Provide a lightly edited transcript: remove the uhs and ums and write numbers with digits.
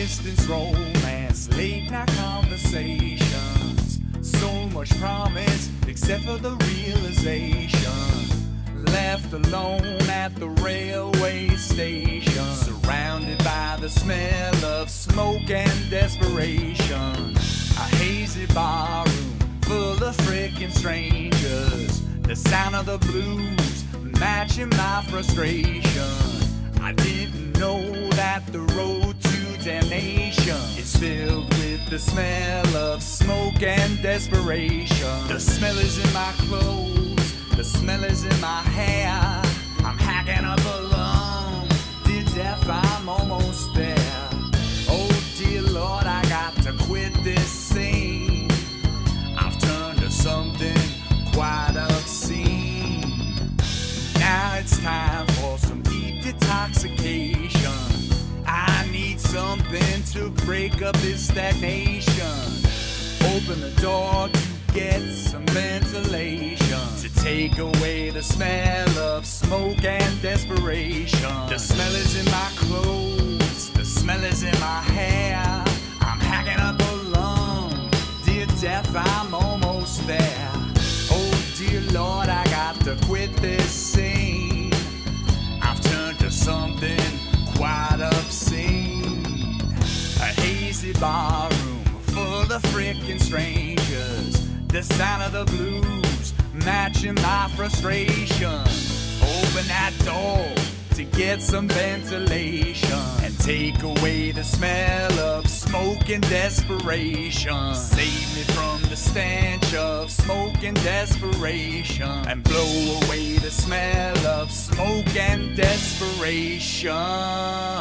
distance romance, late night conversations. So much promise, except for the realization. Left alone at the railway station, surrounded by the smell of smoke and desperation. A hazy barroom full of frickin' strangers. The sound of the blues matching my frustration. I didn't know that the road to damnation is filled with the smell of smoke and desperation. The smell is in my clothes, the smell is in my hair. I'm hacking up a lung, dear death, I'm almost there. Oh dear Lord, I got to quit this scene. I've turned to something quite obscene. Now it's time for some deep detoxication. I need something to break up this stagnation. Open the door to get some ventilation, to take away the smell of smoke and desperation. The smell is in my clothes, the smell is in my hair. I'm hacking up a lung, dear death, I'm almost there. Oh dear Lord, I got to quit this scene. I've turned to something quite obscene. A hazy barroom full of frickin' strangers. The sound of the blues matching my frustration. Open that door to get some ventilation and take away the smell of smoke and desperation. Save me from the stench of smoke and desperation, and blow away the smell of smoke and desperation.